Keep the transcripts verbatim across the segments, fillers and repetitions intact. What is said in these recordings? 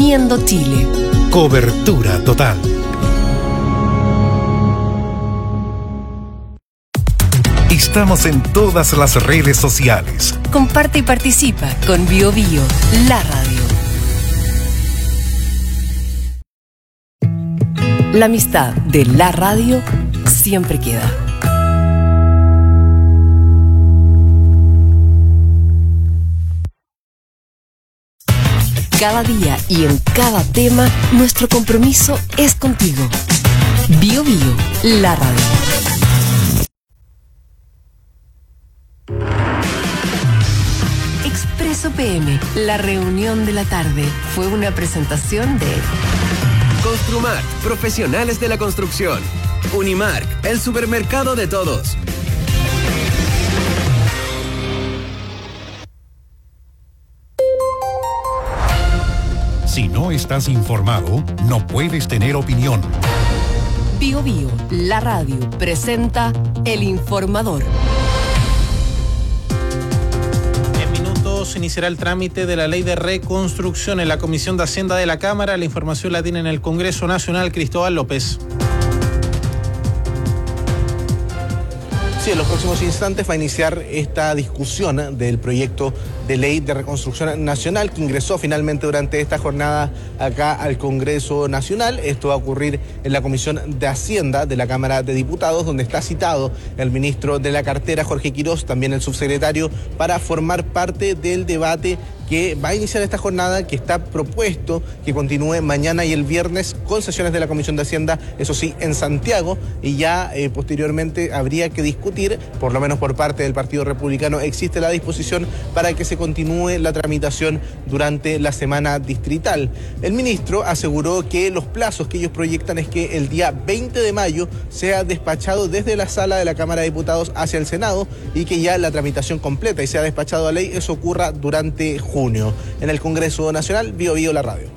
Uniendo Chile. Cobertura total. Estamos en todas las redes sociales. Comparte y participa con Bio Bio, la radio. La amistad de la radio siempre queda. Cada día y en cada tema, nuestro compromiso es contigo. Bio Bio, la radio. Expreso P M, la reunión de la tarde, fue una presentación de Construmart, profesionales de la construcción. Unimark, el supermercado de todos. Si no estás informado, no puedes tener opinión. Bio Bio, la radio, presenta El Informador. En minutos iniciará el trámite de la ley de reconstrucción en la Comisión de Hacienda de la Cámara. La información la tiene en el Congreso Nacional Cristóbal López. Sí, en los próximos instantes va a iniciar esta discusión del proyecto de ley de reconstrucción nacional que ingresó finalmente durante esta jornada acá al Congreso Nacional. Esto va a ocurrir en la Comisión de Hacienda de la Cámara de Diputados, donde está citado el ministro de la cartera, Jorge Quirós, también el subsecretario, para formar parte del debate que va a iniciar esta jornada, que está propuesto que continúe mañana y el viernes con sesiones de la Comisión de Hacienda, eso sí, en Santiago, y ya eh, posteriormente habría que discutir, por lo menos por parte del Partido Republicano, existe la disposición para que se continúe la tramitación durante la semana distrital. El ministro aseguró que los plazos que ellos proyectan es que el día veinte de mayo sea despachado desde la sala de la Cámara de Diputados hacia el Senado y que ya la tramitación completa y sea despachado a ley, eso ocurra durante junio. En el Congreso Nacional, Bio Bio, la radio.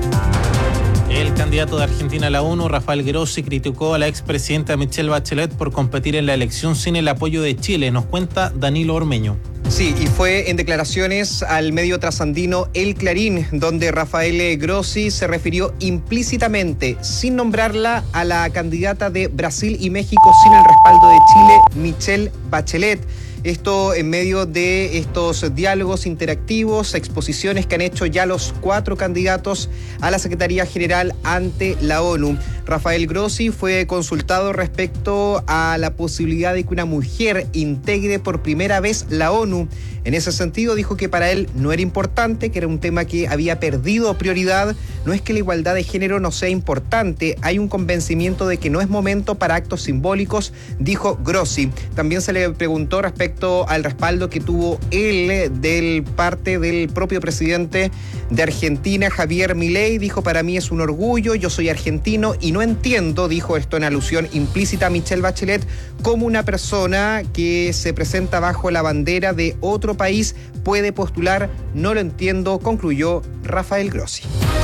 El candidato de Argentina a la ONU, Rafael Grossi, criticó a la expresidenta Michelle Bachelet por competir en la elección sin el apoyo de Chile. Nos cuenta Danilo Ormeño. Sí, y fue en declaraciones al medio trasandino El Clarín, donde Rafael Grossi se refirió implícitamente, sin nombrarla, a la candidata de Brasil y México sin el respaldo de Chile, Michelle Bachelet. Esto en medio de estos diálogos interactivos, exposiciones que han hecho ya los cuatro candidatos a la Secretaría General ante la ONU. Rafael Grossi fue consultado respecto a la posibilidad de que una mujer integre por primera vez la ONU. En ese sentido dijo que para él no era importante, que era un tema que había perdido prioridad. No es que la igualdad de género no sea importante, hay un convencimiento de que no es momento para actos simbólicos, dijo Grossi. También se le preguntó respecto al respaldo que tuvo él del parte del propio presidente de Argentina, Javier Milei. Dijo: para mí es un orgullo, yo soy argentino y no entiendo, dijo esto en alusión implícita a Michelle Bachelet, como una persona que se presenta bajo la bandera de otro país puede postular. No lo entiendo, concluyó Rafael Grossi.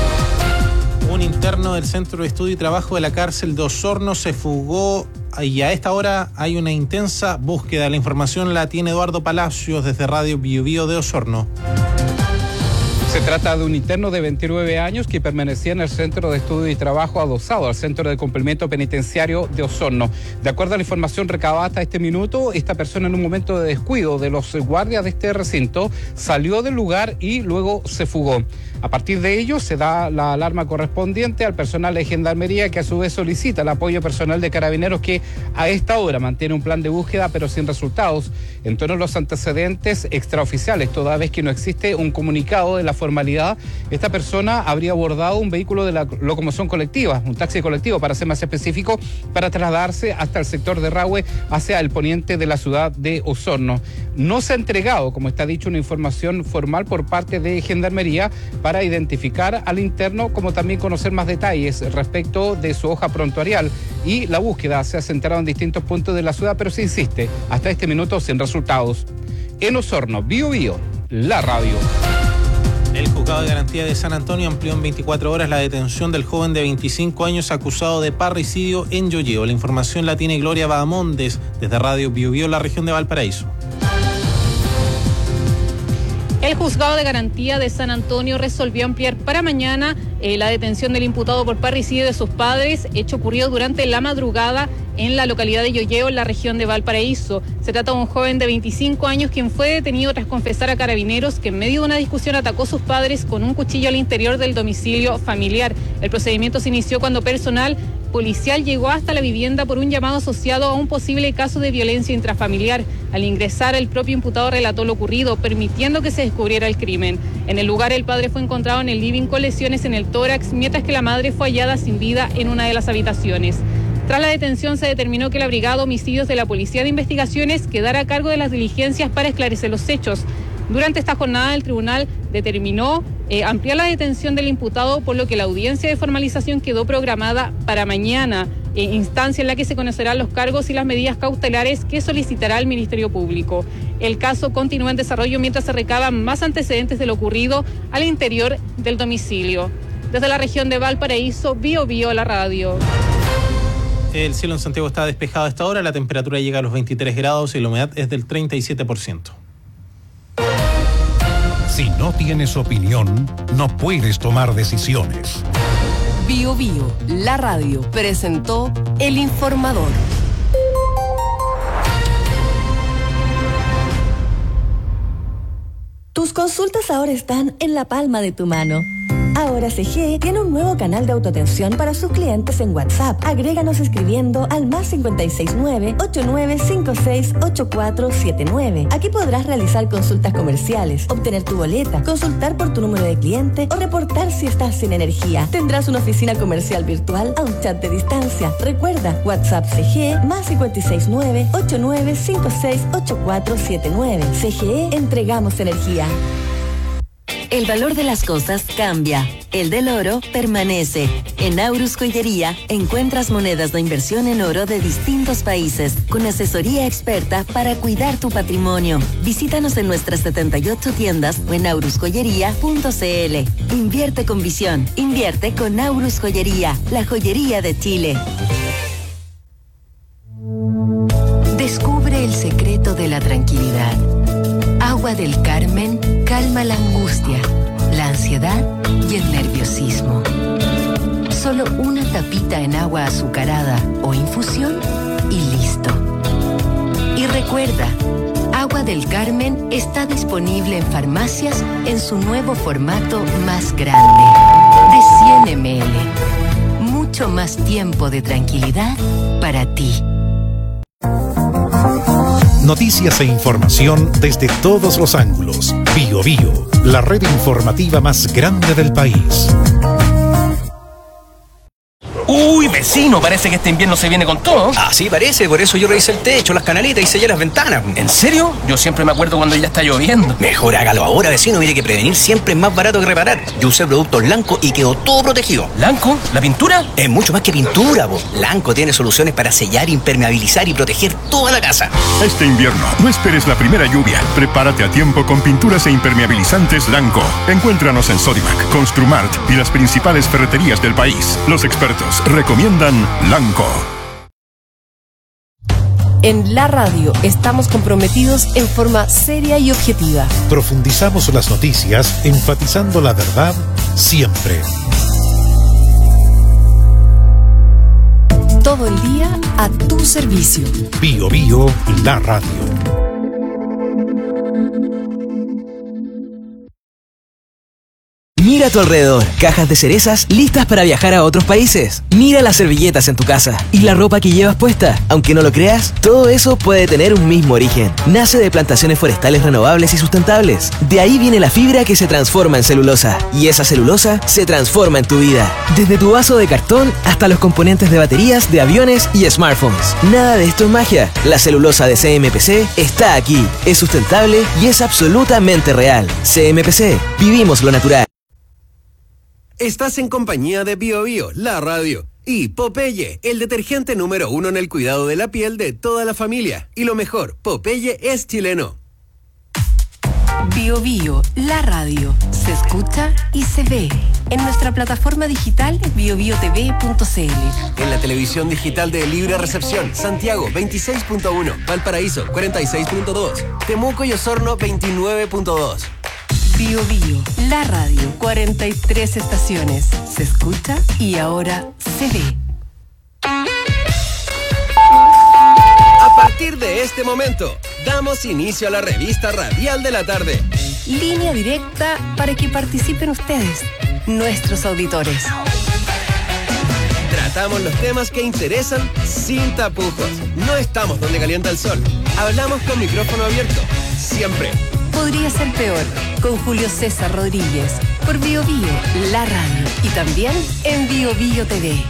Un interno del Centro de Estudio y Trabajo de la cárcel de Osorno se fugó y a esta hora hay una intensa búsqueda. La información la tiene Eduardo Palacios desde Radio Bio Bio de Osorno. Se trata de un interno de veintinueve años que permanecía en el Centro de Estudio y Trabajo adosado al Centro de Cumplimiento Penitenciario de Osorno. De acuerdo a la información recabada hasta este minuto, esta persona en un momento de descuido de los guardias de este recinto salió del lugar y luego se fugó. A partir de ello se da la alarma correspondiente al personal de Gendarmería, que a su vez solicita el apoyo personal de Carabineros, que a esta hora mantiene un plan de búsqueda pero sin resultados en torno a los antecedentes extraoficiales, toda vez que no existe un comunicado de la formalidad. Esta persona habría abordado un vehículo de la locomoción colectiva, un taxi colectivo para ser más específico, para trasladarse hasta el sector de Rahue, hacia el poniente de la ciudad de Osorno. No se ha entregado, como está dicho, una información formal por parte de Gendarmería para identificar al interno, como también conocer más detalles respecto de su hoja prontuarial, y la búsqueda se ha centrado en distintos puntos de la ciudad, pero se insiste, hasta este minuto sin resultados. En Osorno, Bio Bio, la radio. El Juzgado de Garantía de San Antonio amplió en veinticuatro horas la detención del joven de veinticinco años acusado de parricidio en Yoyeo. La información la tiene Gloria Bahamondes desde Radio Bio Bio, la región de Valparaíso. El juzgado de garantía de San Antonio resolvió ampliar para mañana eh, la detención del imputado por parricidio de sus padres, hecho ocurrido durante la madrugada en la localidad de Yoyeo, en la región de Valparaíso. Se trata de un joven de veinticinco años quien fue detenido tras confesar a carabineros que en medio de una discusión atacó a sus padres con un cuchillo al interior del domicilio familiar. El procedimiento se inició cuando personal policial llegó hasta la vivienda por un llamado asociado a un posible caso de violencia intrafamiliar. Al ingresar, el propio imputado relató lo ocurrido, permitiendo que se descubriera el crimen. En el lugar, el padre fue encontrado en el living con lesiones en el tórax, mientras que la madre fue hallada sin vida en una de las habitaciones. Tras la detención, se determinó que la Brigada de Homicidios de la Policía de Investigaciones quedara a cargo de las diligencias para esclarecer los hechos. Durante esta jornada, el tribunal determinó eh, ampliar la detención del imputado, por lo que la audiencia de formalización quedó programada para mañana, eh, instancia en la que se conocerán los cargos y las medidas cautelares que solicitará el Ministerio Público. El caso continúa en desarrollo mientras se recaban más antecedentes de lo ocurrido al interior del domicilio. Desde la región de Valparaíso, Bio Bio, la radio. El cielo en Santiago está despejado a esta hora, la temperatura llega a los veintitrés grados y la humedad es del treinta y siete por ciento. Si no tienes opinión, no puedes tomar decisiones. Bio Bio, la radio, presentó El Informador. Tus consultas ahora están en la palma de tu mano. Ahora C G E tiene un nuevo canal de autoatención para sus clientes en WhatsApp. Agréganos escribiendo al más cinco seis nueve, ocho nueve cinco seis, ocho cuatro siete nueve. Aquí podrás realizar consultas comerciales, obtener tu boleta, consultar por tu número de cliente o reportar si estás sin energía. Tendrás una oficina comercial virtual a un chat de distancia. Recuerda, WhatsApp C G E más cinco seis nueve, ocho nueve cinco seis, ocho cuatro siete nueve. C G E, entregamos energía. El valor de las cosas cambia. El del oro permanece. En Aurus Joyería encuentras monedas de inversión en oro de distintos países, con asesoría experta para cuidar tu patrimonio. Visítanos en nuestras setenta y ocho tiendas o en aurus joyería punto c l. Invierte con visión. Invierte con Aurus Joyería, la joyería de Chile. Descubre el secreto de la tranquilidad. Agua del Carmen calma la angustia, la ansiedad y el nerviosismo. Solo una tapita en agua azucarada o infusión y listo. Y recuerda, Agua del Carmen está disponible en farmacias en su nuevo formato más grande, de cien mililitros. Mucho más tiempo de tranquilidad para ti. Noticias e información desde todos los ángulos. Bio Bio, la red informativa más grande del país. Uy, vecino, parece que este invierno se viene con todo. Así parece, por eso yo revisé el techo, las canaletas y sellé las ventanas. ¿En serio? Yo siempre me acuerdo cuando ya está lloviendo. Mejor hágalo ahora, vecino, mire que prevenir siempre es más barato que reparar. Yo usé productos Lanco y quedó todo protegido. ¿Lanco? ¿La pintura? Es mucho más que pintura, po. Lanco tiene soluciones para sellar, impermeabilizar y proteger toda la casa. Este invierno, no esperes la primera lluvia. Prepárate a tiempo con pinturas e impermeabilizantes Lanco. Encuéntranos en Sodimac, Construmart y las principales ferreterías del país. Los expertos recomiendan Lanco. En la radio estamos comprometidos en forma seria y objetiva. Profundizamos las noticias, enfatizando la verdad siempre. Todo el día a tu servicio. Bio Bio, la radio. Mira a tu alrededor, cajas de cerezas listas para viajar a otros países. Mira las servilletas en tu casa y la ropa que llevas puesta. Aunque no lo creas, todo eso puede tener un mismo origen. Nace de plantaciones forestales renovables y sustentables. De ahí viene la fibra que se transforma en celulosa. Y esa celulosa se transforma en tu vida. Desde tu vaso de cartón hasta los componentes de baterías, de aviones y smartphones. Nada de esto es magia. La celulosa de C M P C está aquí. Es sustentable y es absolutamente real. C M P C. Vivimos lo natural. Estás en compañía de Bio Bio, la radio, y Popeye, el detergente número uno en el cuidado de la piel de toda la familia. Y lo mejor, Popeye es chileno. Bio Bio, la radio, se escucha y se ve en nuestra plataforma digital bio bio t v punto c l. En la televisión digital de Libre Recepción, Santiago veintiséis punto uno, Valparaíso cuarenta y seis punto dos, Temuco y Osorno veintinueve punto dos. Bio Bio, la radio, cuarenta y tres estaciones. Se escucha y ahora se ve. A partir de este momento, damos inicio a la revista radial de la tarde. Línea directa para que participen ustedes, nuestros auditores. Tratamos los temas que interesan sin tapujos. No estamos donde calienta el sol. Hablamos con micrófono abierto. Siempre. Podría ser peor. Con Julio César Rodríguez. Por Bio Bio, la radio. Y también en Bio Bio T V.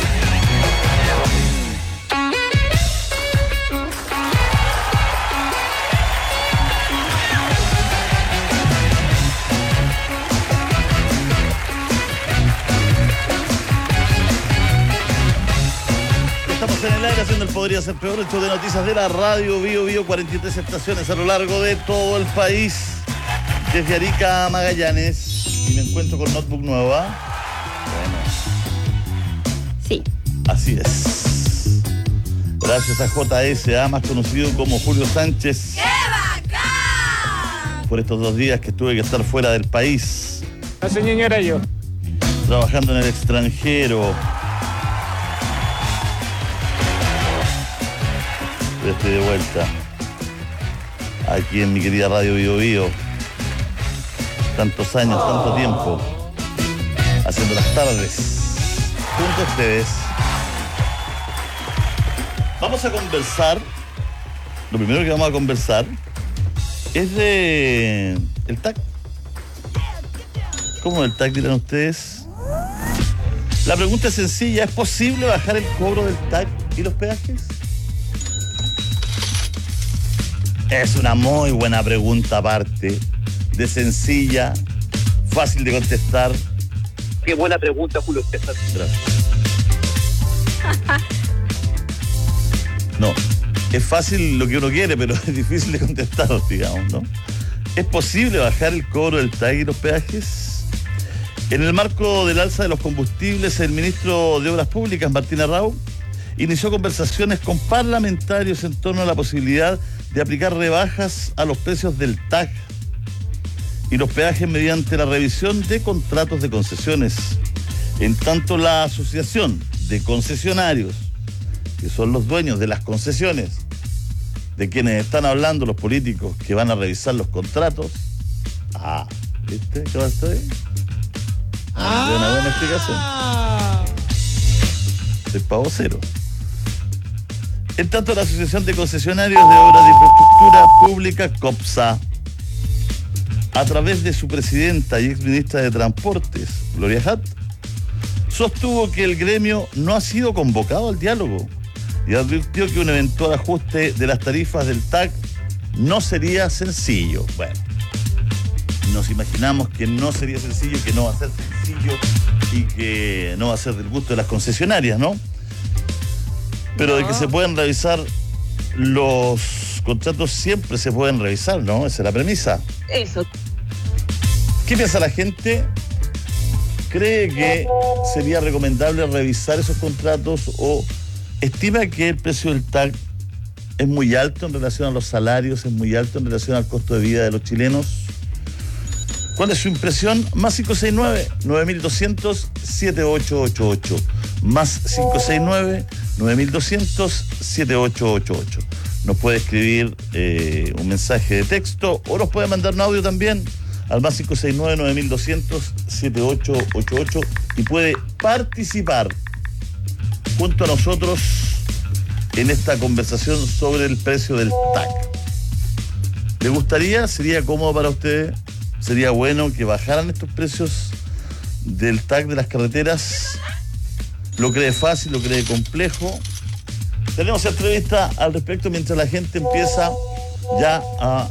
En el aire haciendo el Podría Ser Peor, el show de noticias de la radio Bio Bio, cuarenta y tres estaciones a lo largo de todo el país, desde Arica a Magallanes. Y me encuentro con notebook nueva. Bueno. Sí. Así es. Gracias a J S A, más conocido como Julio Sánchez. ¡Qué bacán! Por estos dos días que tuve que estar fuera del país. No soy ñoñera yo. Trabajando en el extranjero. Estoy de vuelta aquí en mi querida radio Bio Bio. Tantos años, tanto tiempo haciendo las tardes junto a ustedes. Vamos a conversar. Lo primero que vamos a conversar es de el T A C. ¿Cómo el T A C dirán ustedes? La pregunta es sencilla: ¿es posible bajar el cobro del T A C y los peajes? Es una muy buena pregunta, aparte de sencilla, fácil de contestar. Qué buena pregunta, Julio César. Gracias. No, es fácil lo que uno quiere, pero es difícil de contestar, digamos, ¿no? ¿Es posible bajar el cobro del T A C y los peajes? En el marco del alza de los combustibles, el ministro de Obras Públicas, Martín Arrau, inició conversaciones con parlamentarios en torno a la posibilidad de aplicar rebajas a los precios del T A C y los peajes mediante la revisión de contratos de concesiones. En tanto, la Asociación de Concesionarios, que son los dueños de las concesiones, de quienes están hablando los políticos que van a revisar los contratos. Ah, ¿viste? ¿Qué va a estar ahí? Ah, una buena explicación. Soy pavo cero. En tanto, la Asociación de Concesionarios de Obras de Infraestructura Pública, COPSA, a través de su presidenta y exministra de Transportes, Gloria Hatt, sostuvo que el gremio no ha sido convocado al diálogo y advirtió que un eventual ajuste de las tarifas del T A C no sería sencillo. Bueno, nos imaginamos que no sería sencillo, que no va a ser sencillo y que no va a ser del gusto de las concesionarias, ¿no? Pero de que se pueden revisar los contratos, siempre se pueden revisar, ¿no? Esa es la premisa. Eso. ¿Qué piensa la gente? ¿Cree que sería recomendable revisar esos contratos o estima que el precio del T A C es muy alto en relación a los salarios, es muy alto en relación al costo de vida de los chilenos? ¿Cuál es su impresión? Más cinco seis nueve, nueve dos cero cero, siete ocho ocho ocho. Más cinco seis nueve, nueve dos cero cero, siete ocho ocho ocho. Nos puede escribir eh, un mensaje de texto o nos puede mandar un audio también al más cinco seis nueve, nueve dos cero cero, siete ocho ocho ocho y puede participar junto a nosotros en esta conversación sobre el precio del T A C. ¿Le gustaría? ¿Sería cómodo para usted? ¿Sería bueno que bajaran estos precios del T A C de las carreteras? ¿Lo cree fácil? ¿Lo cree complejo? Tenemos entrevista al respecto mientras la gente empieza ya a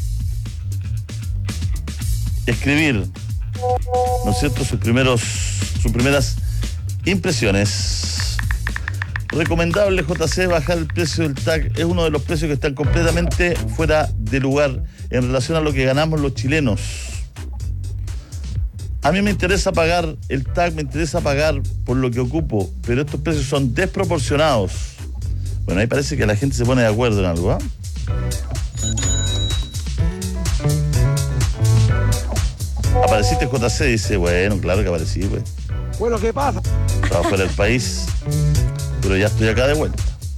escribir, ¿no es cierto?, sus primeros, sus primeras impresiones. Recomendable, J C, bajar el precio del T A C. Es uno de los precios que están completamente fuera de lugar en relación a lo que ganamos los chilenos. A mí me interesa pagar el T A C, me interesa pagar por lo que ocupo, pero estos precios son desproporcionados. Bueno, ahí parece que la gente se pone de acuerdo en algo, ¿ah? ¿eh? ¿Apareciste J C? Dice, bueno, claro que aparecí, pues. Bueno, ¿qué pasa? Estaba fuera del país, pero ya estoy acá de vuelta.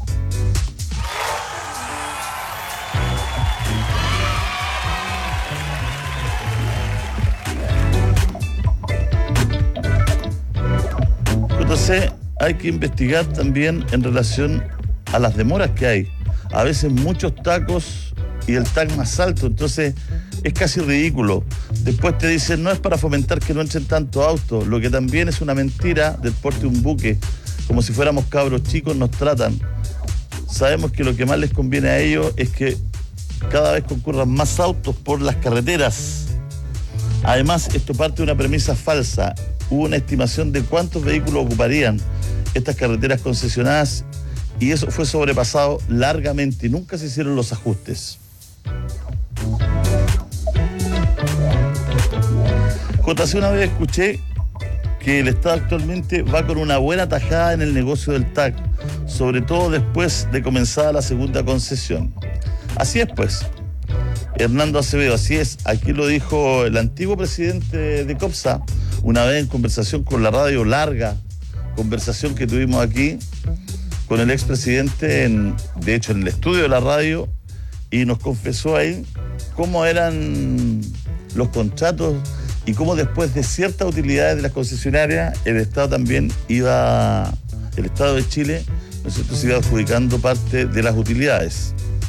J C, hay que investigar también en relación a las demoras que hay. A veces muchos tacos y el T A C más alto, entonces es casi ridículo. Después te dicen, no es para fomentar que no entren tantos autos, lo que también es una mentira del porte de un buque. Como si fuéramos cabros chicos nos tratan. Sabemos que lo que más les conviene a ellos es que cada vez concurran más autos por las carreteras. Además, esto parte de una premisa falsa. Hubo una estimación de cuántos vehículos ocuparían estas carreteras concesionadas y eso fue sobrepasado largamente y nunca se hicieron los ajustes. J C, una vez escuché que el Estado actualmente va con una buena tajada en el negocio del T A C, sobre todo después de comenzada la segunda concesión. Así es, pues. Hernando Acevedo, así es. Aquí lo dijo el antiguo presidente de COPSA, una vez en conversación con la radio, larga conversación que tuvimos aquí con el expresidente, en, de hecho en el estudio de la radio, y nos confesó ahí cómo eran los contratos y cómo después de ciertas utilidades de las concesionarias, el Estado también iba, el Estado de Chile, ¿no es cierto?, se iba adjudicando parte de las utilidades.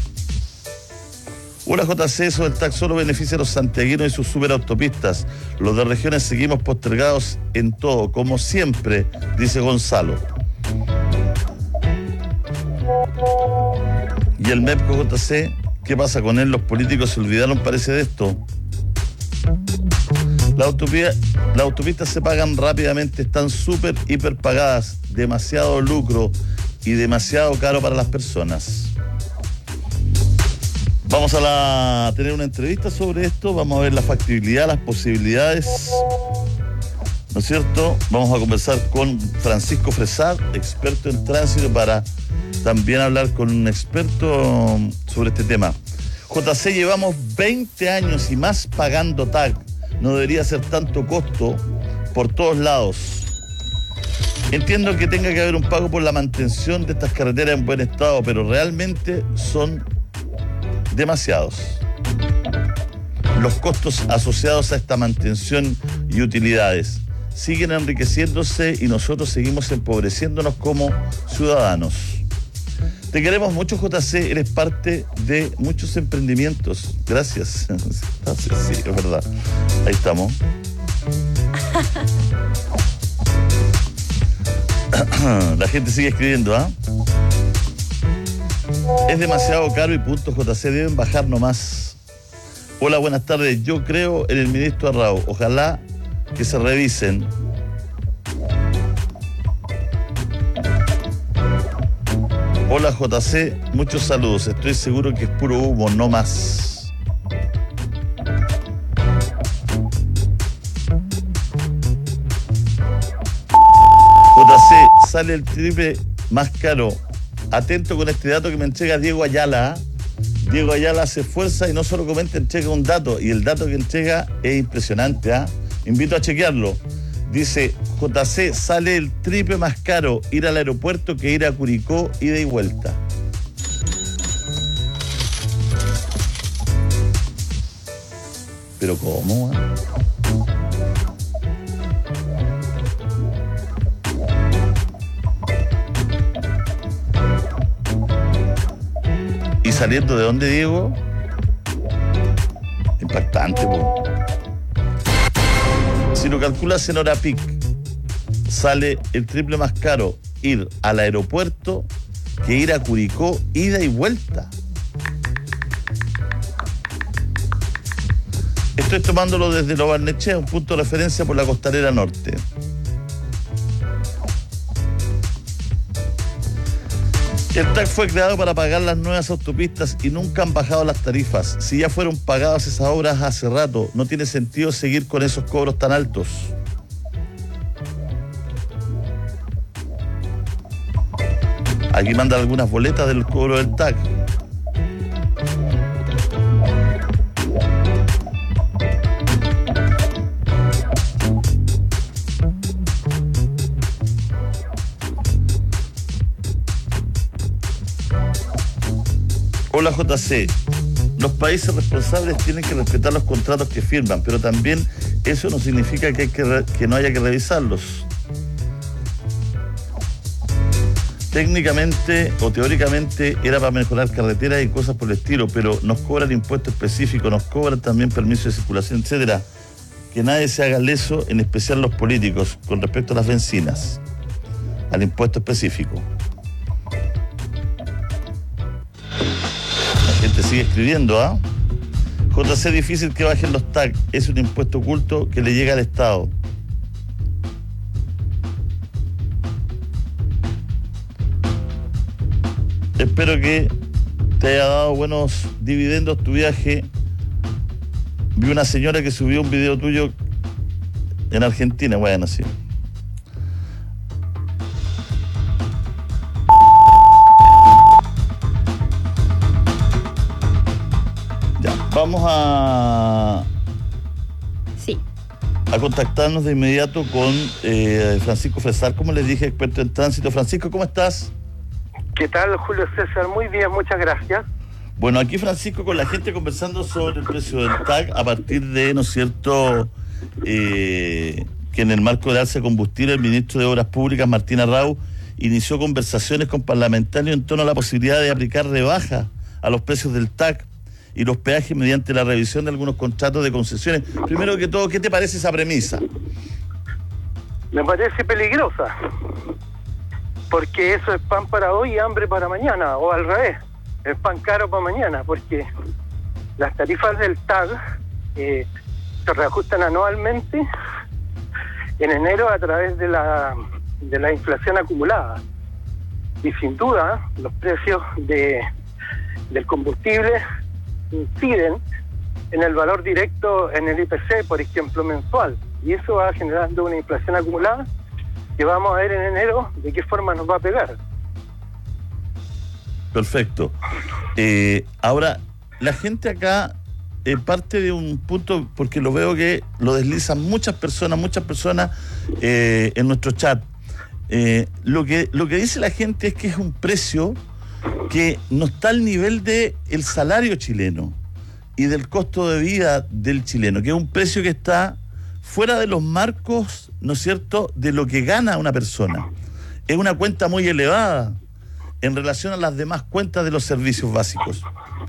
Hola J C, eso del T A C solo beneficia a los santiaguinos y sus superautopistas. Los de regiones seguimos postergados en todo, como siempre, dice Gonzalo. Y el MEPCO J C, ¿qué pasa con él? Los políticos se olvidaron, parece, de esto. La autopista, las autopistas se pagan rápidamente, están súper, hiper pagadas, demasiado lucro y demasiado caro para las personas. Vamos a, la, a tener una entrevista sobre esto, vamos a ver la factibilidad, las posibilidades, ¿no es cierto? Vamos a conversar con Francisco Fresar, experto en tránsito, para también hablar con un experto sobre este tema. J C, llevamos veinte años y más pagando T A C. No debería ser tanto costo por todos lados. Entiendo que tenga que haber un pago por la mantención de estas carreteras en buen estado, pero realmente son demasiados. Los costos asociados a esta mantención y utilidades siguen enriqueciéndose y nosotros seguimos empobreciéndonos como ciudadanos. Te queremos mucho, J C, eres parte de muchos emprendimientos. Gracias. Sí, es verdad. Ahí estamos. La gente sigue escribiendo, ¿ah? ¿eh? Es demasiado caro y punto, J C, deben bajar nomás. Hola, buenas tardes. Yo creo en el ministro Arrao. Ojalá que se revisen. Hola J C, muchos saludos. Estoy seguro que es puro humo, no más. J C, sale el triple más caro. Atento con este dato que me entrega Diego Ayala. Diego Ayala se esfuerza y no solo comenta, entrega un dato. Y el dato que entrega es impresionante, ¿ah? ¿eh? Invito a chequearlo. Dice, J C, sale el triple más caro ir al aeropuerto que ir a Curicó, ida y vuelta. ¿Pero cómo? ¿eh? ¿Y saliendo de dónde, Diego? Impactante, po. Si lo calculas en hora peak, sale el triple más caro ir al aeropuerto que ir a Curicó, ida y vuelta. Estoy tomándolo desde Lo Barnechea, un punto de referencia por la Costanera Norte. El T A C fue creado para pagar las nuevas autopistas y nunca han bajado las tarifas. Si ya fueron pagadas esas obras hace rato, no tiene sentido seguir con esos cobros tan altos. Aquí mandan algunas boletas del cobro del T A C. Hola J C, los países responsables tienen que respetar los contratos que firman, pero también eso no significa que, hay que, re- que no haya que revisarlos. Técnicamente o teóricamente era para mejorar carreteras y cosas por el estilo, pero nos cobran impuestos específicos, nos cobran también permisos de circulación, etcétera. Que nadie se haga leso, en especial los políticos, con respecto a las bencinas, al impuesto específico. La gente sigue escribiendo, ¿ah? ¿eh? J C, difícil que bajen los T A C, es un impuesto oculto que le llega al Estado. Espero que te haya dado buenos dividendos tu viaje. Vi una señora que subió un video tuyo en Argentina, bueno, sí. Ya, vamos a... Sí. A contactarnos de inmediato con eh, Francisco Fresar, como les dije, experto en tránsito. Francisco, ¿cómo estás? ¿Qué tal, Julio César? Muy bien, muchas gracias. Bueno, aquí Francisco con la gente conversando sobre el precio del T A C a partir de, ¿no es cierto?, eh, que en el marco del alza de combustible el ministro de Obras Públicas, Martín Arrau, inició conversaciones con parlamentarios en torno a la posibilidad de aplicar rebajas a los precios del T A C y los peajes mediante la revisión de algunos contratos de concesiones. Primero que todo, ¿qué te parece esa premisa? Me parece peligrosa, porque eso es pan para hoy y hambre para mañana, o al revés, es pan caro para mañana, porque las tarifas del T A C eh, se reajustan anualmente en enero a través de la de la inflación acumulada, y sin duda los precios de del combustible inciden en el valor directo en el I P C, por ejemplo, mensual, y eso va generando una inflación acumulada que vamos a ver en enero de qué forma nos va a pegar. Perfecto. Eh, ahora, la gente acá eh, parte de un punto, porque lo veo que lo deslizan muchas personas, muchas personas eh, en nuestro chat. Eh, lo que lo que dice la gente es que es un precio que no está al nivel de el salario chileno y del costo de vida del chileno, que es un precio que está fuera de los marcos, ¿no es cierto?, de lo que gana una persona. Es una cuenta muy elevada en relación a las demás cuentas de los servicios básicos.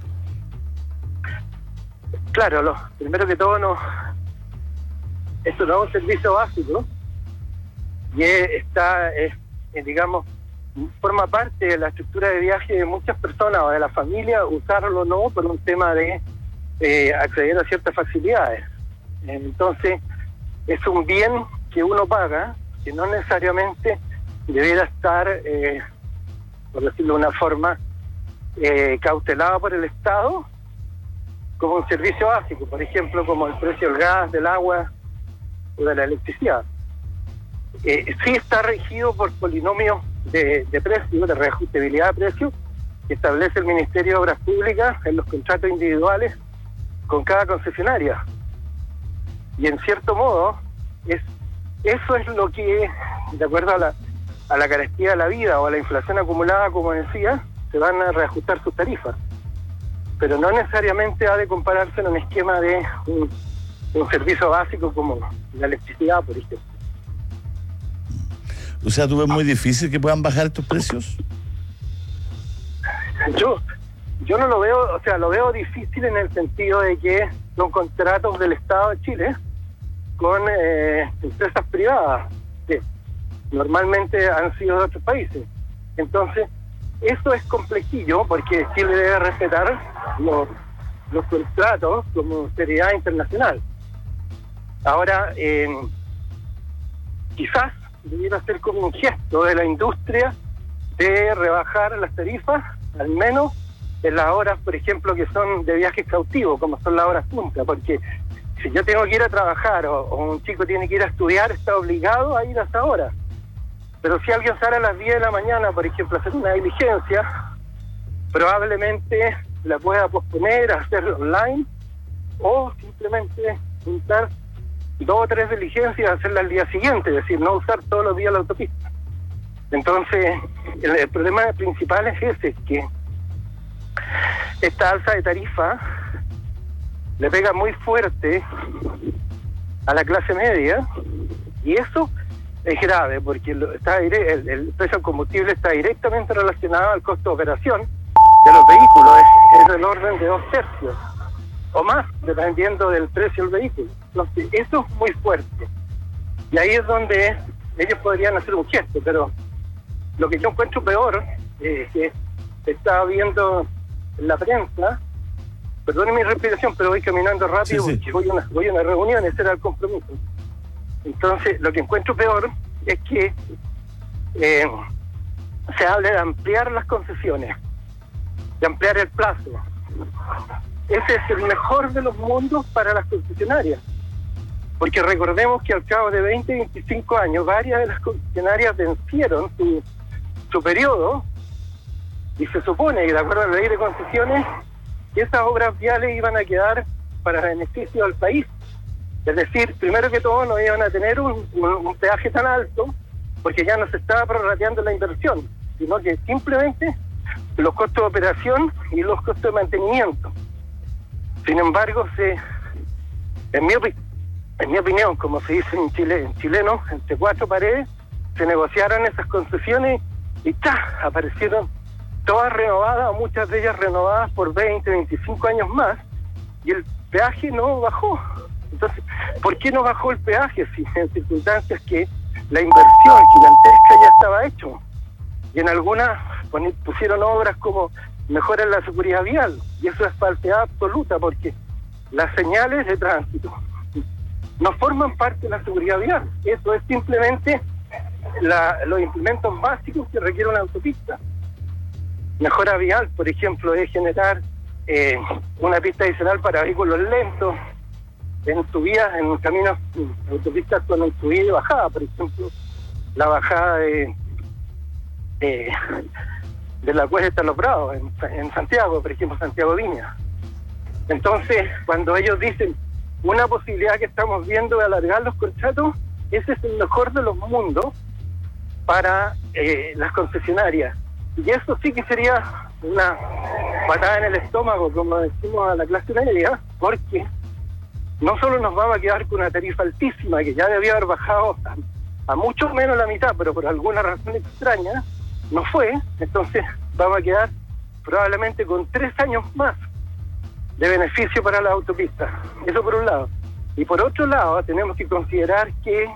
Claro, lo, primero que todo, no, esto no es un servicio básico, y es, está, es, es, digamos, forma parte de la estructura de viaje de muchas personas o de la familia, usarlo o no por un tema de eh, acceder a ciertas facilidades. Entonces, es un bien que uno paga, que no necesariamente debiera estar, eh, por decirlo de una forma, eh, cautelado por el Estado como un servicio básico, por ejemplo, como el precio del gas, del agua o de la electricidad. Eh, sí está regido por polinomios de, de precios, de reajustabilidad de precios, que establece el Ministerio de Obras Públicas en los contratos individuales con cada concesionaria. Y en cierto modo, es eso es lo que, de acuerdo a la, a la carestía de la vida o a la inflación acumulada, como decía, se van a reajustar sus tarifas. Pero no necesariamente ha de compararse en un esquema de un, un servicio básico como la electricidad, por ejemplo. O sea, ¿tú ves muy difícil que puedan bajar estos precios? Yo yo no lo veo, o sea, lo veo difícil en el sentido de que son contratos del Estado de Chile con eh, empresas privadas, que normalmente han sido de otros países. Entonces, eso es complejillo, porque Chile debe respetar los, los contratos como seriedad internacional. Ahora, eh, quizás debiera ser como un gesto de la industria de rebajar las tarifas, al menos en las horas, por ejemplo, que son de viajes cautivos, como son las horas punta, porque si yo tengo que ir a trabajar o, o un chico tiene que ir a estudiar, está obligado a ir a esa hora. Pero si alguien sale a las diez de la mañana, por ejemplo, a hacer una diligencia, probablemente la pueda posponer, hacerlo online, o simplemente juntar dos o tres diligencias y hacerla al día siguiente, es decir, no usar todos los días la autopista. Entonces, el, el problema principal es ese, que esta alza de tarifa le pega muy fuerte a la clase media, y eso es grave porque lo, está dire- el, el precio del combustible está directamente relacionado al costo de operación de los vehículos, es, es del orden de dos tercios o más, dependiendo del precio del vehículo. Entonces, eso es muy fuerte. Y ahí es donde ellos podrían hacer un gesto, pero lo que yo encuentro peor es que estaba viendo en la prensa, perdone mi respiración, pero voy caminando rápido sí, sí. porque voy a, una, voy a una reunión, ese era el compromiso. Entonces, lo que encuentro peor es que eh, se hable de ampliar las concesiones, de ampliar el plazo. Ese es el mejor de los mundos para las concesionarias, porque recordemos que al cabo de veinte, veinticinco años, varias de las concesionarias vencieron su, su periodo, y se supone que de acuerdo a la ley de concesiones, esas obras viales iban a quedar para beneficio del país. Es decir, primero que todo no iban a tener un, un, un peaje tan alto, porque ya no se estaba prorrateando la inversión, sino que simplemente los costos de operación y los costos de mantenimiento. Sin embargo, se, en mi, en mi opinión, como se dice en Chile, en chileno, entre cuatro paredes, se negociaron esas concesiones y ¡tá! Aparecieron todas renovadas, muchas de ellas renovadas por veinte, veinticinco años más, y el peaje no bajó. Entonces, ¿por qué no bajó el peaje si en circunstancias que la inversión gigantesca ya estaba hecho? Y en algunas pusieron obras como mejorar la seguridad vial, y eso es falsedad absoluta, porque las señales de tránsito no forman parte de la seguridad vial. Eso es simplemente la, los implementos básicos que requiere una autopista. Mejora vial, por ejemplo, es generar eh, una pista adicional para vehículos lentos en subidas, en caminos, en autopistas con subida y bajada. Por ejemplo, la bajada de de, de la Cuesta de los Prados en, en Santiago, por ejemplo, Santiago Viña. Entonces, cuando ellos dicen una posibilidad que estamos viendo de alargar los contratos, ese es el mejor de los mundos para eh, las concesionarias. Y eso sí que sería una patada en el estómago, como decimos a la clase media, porque no solo nos vamos a quedar con una tarifa altísima, que ya debía haber bajado a, a mucho menos la mitad, pero por alguna razón extraña no fue. Entonces vamos a quedar probablemente con tres años más de beneficio para la autopista. Eso por un lado. Y por otro lado, tenemos que considerar que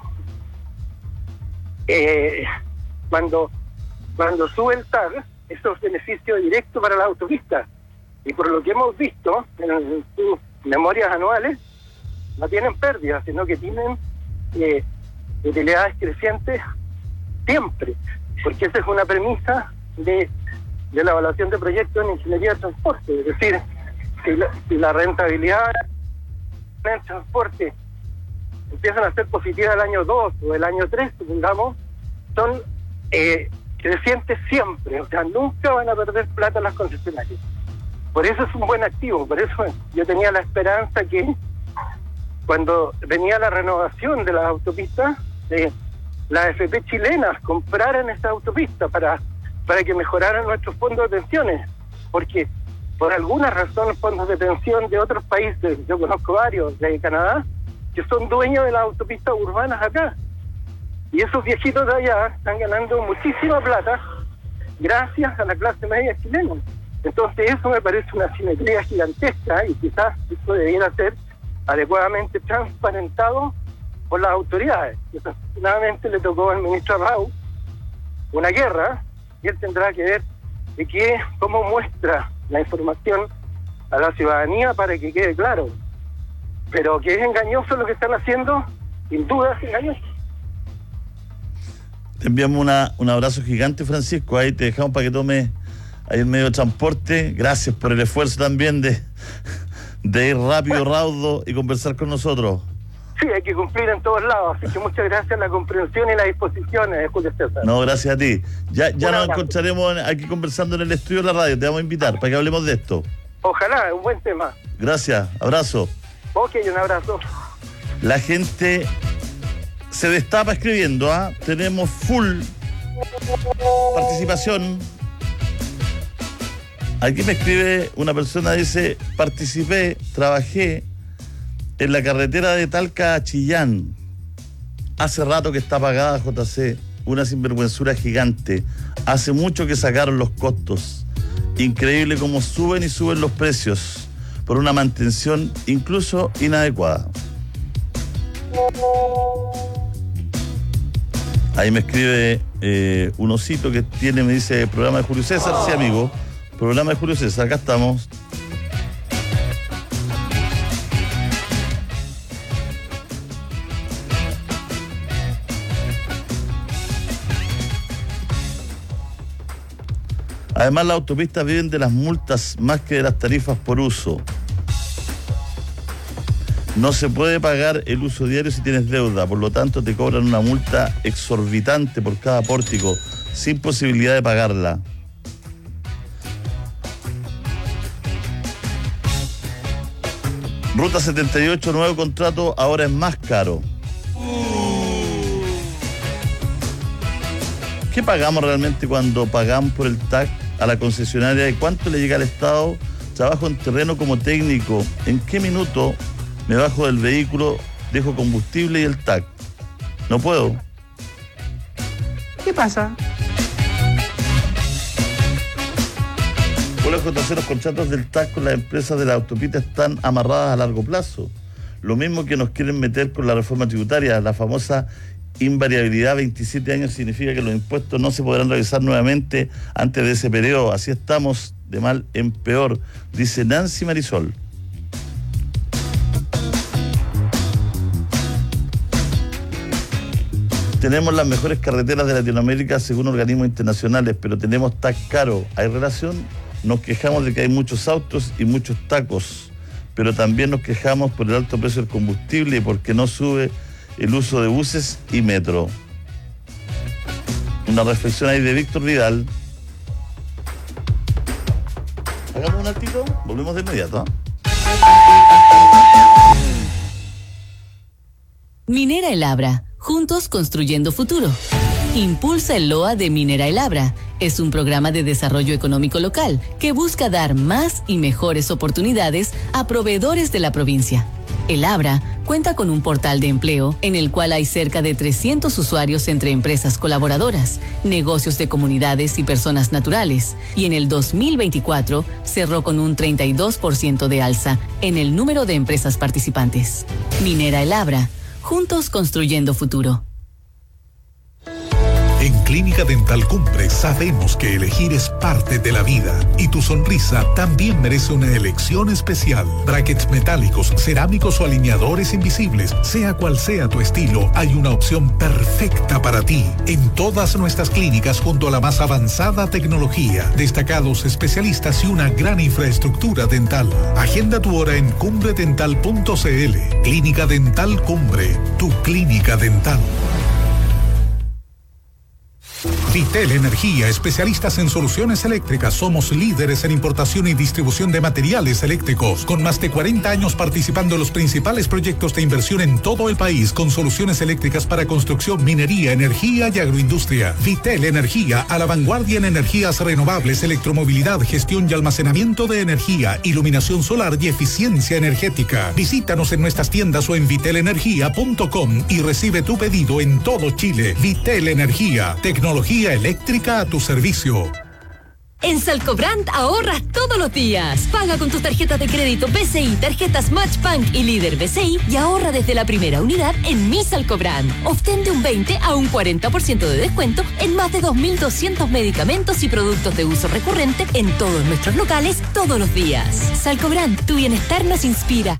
eh, cuando cuando sube el T A R, eso es beneficio directo para la autopista. Y por lo que hemos visto en, en sus memorias anuales, no tienen pérdidas, sino que tienen eh, utilidades crecientes siempre, porque esa es una premisa de, de la evaluación de proyectos en ingeniería de transporte. Es decir, si la, si la rentabilidad del transporte empiezan a ser positivas el año dos o el año tres, supongamos, son eh, crecientes siempre, o sea, nunca van a perder plata las concesionarias. Por eso es un buen activo, por eso yo tenía la esperanza que cuando venía la renovación de las autopistas, eh, las F P chilenas compraran estas autopistas para, para que mejoraran nuestros fondos de pensiones, porque por alguna razón fondos de pensión de otros países, yo conozco varios de Canadá, que son dueños de las autopistas urbanas acá, y esos viejitos de allá están ganando muchísima plata gracias a la clase media chilena. Entonces eso me parece una simetría gigantesca, y quizás esto debiera ser adecuadamente transparentado por las autoridades. Desafortunadamente le tocó al ministro Arrau una guerra, y él tendrá que ver de qué, cómo muestra la información a la ciudadanía para que quede claro. Pero que es engañoso lo que están haciendo, sin duda es engañoso. Te enviamos una, un abrazo gigante, Francisco. Ahí te dejamos para que tomes ahí el medio de transporte. Gracias por el esfuerzo también de, de ir rápido, raudo y conversar con nosotros. Sí, hay que cumplir en todos lados. Así que muchas gracias a la comprensión y la disposición, eh, Julio César. No, gracias a ti. Ya, ya nos encontraremos aquí conversando en el estudio de la radio. Te vamos a invitar para que hablemos de esto. Ojalá, un buen tema. Gracias, abrazo. Ok, un abrazo. La gente se destapa escribiendo, ¿ah? ¿eh? Tenemos full participación. Aquí me escribe una persona, dice, participé, trabajé en la carretera de Talca a Chillán. Hace rato que está pagada, J C, una sinvergüenzura gigante. Hace mucho que sacaron los costos. Increíble cómo suben y suben los precios por una mantención incluso inadecuada. Ahí me escribe eh, un osito que tiene, me dice, programa de Julio César. Sí, amigo, programa de Julio César, acá estamos. Además, las autopistas viven de las multas más que de las tarifas por uso. No se puede pagar el uso diario si tienes deuda, por lo tanto te cobran una multa exorbitante por cada pórtico, sin posibilidad de pagarla. Ruta setenta y ocho, nuevo contrato, ahora es más caro. ¿Qué pagamos realmente cuando pagamos por el T A C a la concesionaria? ¿Y cuánto le llega al Estado? Trabajo en terreno como técnico. ¿En qué minuto me bajo del vehículo, dejo combustible y el T A C? No puedo. ¿Qué pasa? Hola, J C, los contratos del T A C con las empresas de la autopista están amarradas a largo plazo. Lo mismo que nos quieren meter con la reforma tributaria, la famosa invariabilidad. Veintisiete años significa que los impuestos no se podrán revisar nuevamente antes de ese periodo. Así estamos de mal en peor, dice Nancy Marisol. Tenemos las mejores carreteras de Latinoamérica según organismos internacionales, pero tenemos T A C caro. ¿Hay relación? Nos quejamos de que hay muchos autos y muchos tacos, pero también nos quejamos por el alto precio del combustible y porque no sube el uso de buses y metro. Una reflexión ahí de Víctor Vidal. Hagamos un altito, volvemos de inmediato. Minera El Abra, juntos construyendo futuro. Impulsa el L O A de Minera El Abra. Es un programa de desarrollo económico local que busca dar más y mejores oportunidades a proveedores de la provincia. El Abra cuenta con un portal de empleo en el cual hay cerca de trescientos usuarios entre empresas colaboradoras, negocios de comunidades y personas naturales, y en el dos mil veinticuatro cerró con un treinta y dos por ciento de alza en el número de empresas participantes. Minera El Abra, juntos construyendo futuro. En Clínica Dental Cumbre sabemos que elegir es parte de la vida y tu sonrisa también merece una elección especial. Brackets metálicos, cerámicos o alineadores invisibles, sea cual sea tu estilo, hay una opción perfecta para ti. En todas nuestras clínicas junto a la más avanzada tecnología, destacados especialistas y una gran infraestructura dental. Agenda tu hora en cumbre dental punto c l. Clínica Dental Cumbre, tu clínica dental. Vitel Energía, especialistas en soluciones eléctricas. Somos líderes en importación y distribución de materiales eléctricos, con más de cuarenta años participando en los principales proyectos de inversión en todo el país, con soluciones eléctricas para construcción, minería, energía y agroindustria. Vitel Energía, a la vanguardia en energías renovables, electromovilidad, gestión y almacenamiento de energía, iluminación solar y eficiencia energética. Visítanos en nuestras tiendas o en vitel energía punto com y recibe tu pedido en todo Chile. Vitel Energía, tecnología eléctrica a tu servicio. En Salcobrand ahorras todos los días. Paga con tus tarjetas de crédito B C I, tarjetas Matchbank y Líder B C I y ahorra desde la primera unidad en Mi Salcobrand. Obtén de un veinte a un cuarenta por ciento de descuento en más de dos mil doscientos medicamentos y productos de uso recurrente en todos nuestros locales todos los días. Salcobrand, tu bienestar nos inspira.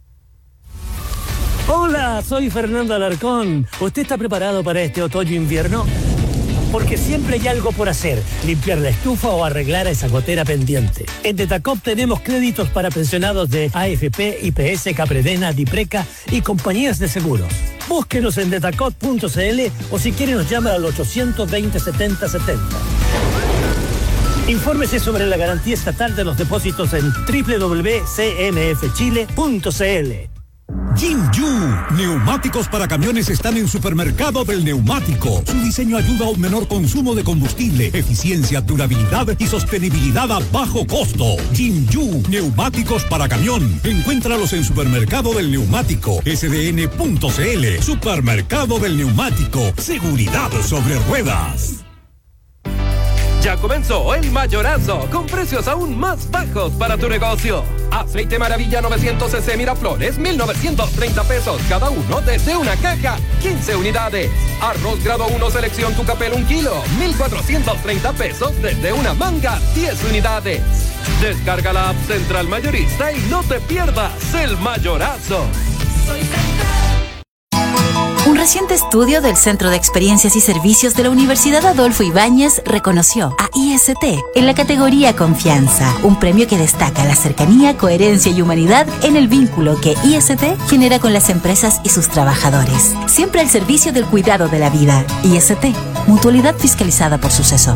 Hola, soy Fernando Alarcón. ¿Usted está preparado para este otoño-invierno? Porque siempre hay algo por hacer, limpiar la estufa o arreglar esa gotera pendiente. En Detacop tenemos créditos para pensionados de A F P, I P S, Capredena, Dipreca y compañías de seguros. Búsquenos en detacop punto c l o si quiere nos llama al ochocientos veinte, setenta setenta. Infórmese sobre la garantía estatal de los depósitos en doble u doble u doble u punto c m f chile punto c l. Jinju, neumáticos para camiones están en Supermercado del Neumático. Su diseño ayuda a un menor consumo de combustible, eficiencia, durabilidad y sostenibilidad a bajo costo. Jinju, neumáticos para camión. Encuéntralos en Supermercado del Neumático, s d n punto c l. Supermercado del Neumático, seguridad sobre ruedas. Ya comenzó el Mayorazo, con precios aún más bajos para tu negocio. Aceite Maravilla novecientos cc Miraflores, mil novecientos treinta pesos cada uno desde una caja, quince unidades. Arroz grado uno selección Tucapel un kilo, mil cuatrocientos treinta pesos desde una manga, diez unidades. Descarga la app Central Mayorista y no te pierdas el Mayorazo. Soy Un reciente estudio del Centro de Experiencias y Servicios de la Universidad Adolfo Ibáñez reconoció a I S T en la categoría Confianza, un premio que destaca la cercanía, coherencia y humanidad en el vínculo que I S T genera con las empresas y sus trabajadores. Siempre al servicio del cuidado de la vida. I S T, mutualidad fiscalizada por Suceso.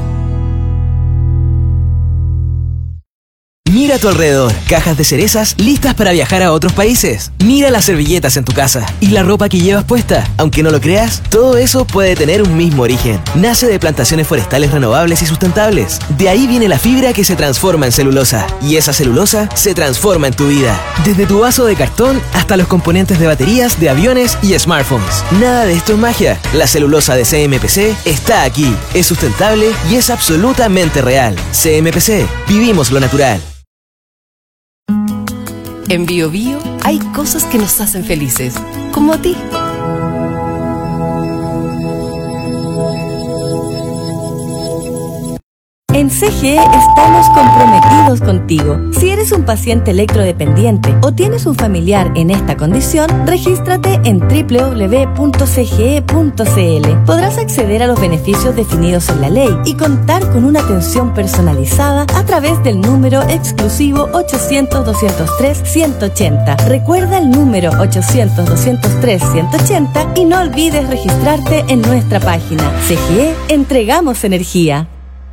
Mira a tu alrededor, cajas de cerezas listas para viajar a otros países. Mira las servilletas en tu casa y la ropa que llevas puesta. Aunque no lo creas, todo eso puede tener un mismo origen. Nace de plantaciones forestales renovables y sustentables. De ahí viene la fibra que se transforma en celulosa. Y esa celulosa se transforma en tu vida. Desde tu vaso de cartón hasta los componentes de baterías, de aviones y smartphones. Nada de esto es magia. La celulosa de C M P C está aquí. Es sustentable y es absolutamente real. C M P C. Vivimos lo natural. En Bio Bio hay cosas que nos hacen felices, como a ti. En C G E estamos comprometidos contigo. Si eres un paciente electrodependiente o tienes un familiar en esta condición, regístrate en doble u doble u doble u punto c g e punto c l. Podrás acceder a los beneficios definidos en la ley y contar con una atención personalizada a través del número exclusivo ochocientos, doscientos tres, ciento ochenta. Recuerda el número ochocientos, doscientos tres, ciento ochenta y no olvides registrarte en nuestra página. C G E, entregamos energía.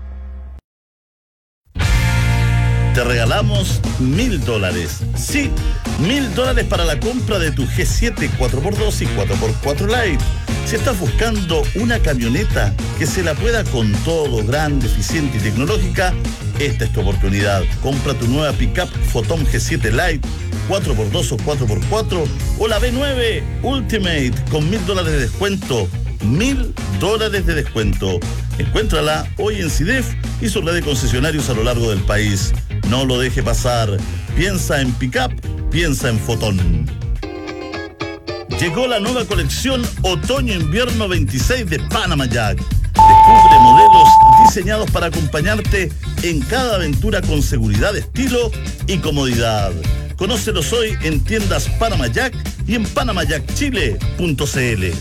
Te regalamos mil dólares. Sí, mil dólares para la compra de tu G siete cuatro por dos y cuatro por cuatro Lite. Si estás buscando una camioneta que se la pueda con todo, grande, eficiente y tecnológica, esta es tu oportunidad. Compra tu nueva pickup Photon G siete Lite, cuatro por dos o cuatro por cuatro o la B nueve Ultimate con mil dólares de descuento. Mil dólares de descuento. Encuéntrala hoy en CIDEF y su red de concesionarios a lo largo del país. No lo deje pasar. Piensa en pickup, piensa en Photon. Llegó la nueva colección Otoño-Invierno veintiséis de Panama Jack. Descubre modelos diseñados para acompañarte en cada aventura con seguridad, estilo y comodidad. Conócelos hoy en tiendas Panama Jack y en panama jack chile punto c l.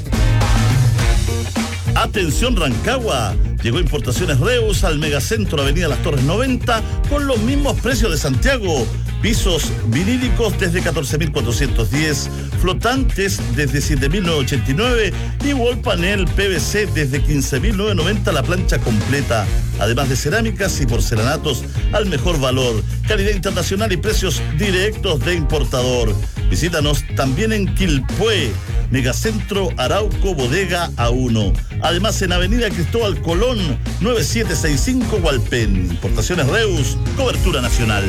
Atención Rancagua, llegó Importaciones Reus al Megacentro Avenida Las Torres noventa con los mismos precios de Santiago. Pisos vinílicos desde catorce mil cuatrocientos diez, flotantes desde siete mil novecientos ochenta y nueve y wall panel P V C desde quince mil novecientos noventa la plancha completa. Además de cerámicas y porcelanatos al mejor valor, calidad internacional y precios directos de importador. Visítanos también en Quilpué, Megacentro Arauco Bodega A uno. Además en Avenida Cristóbal Colón, nueve siete seis cinco Hualpén. Importaciones Reus, cobertura nacional.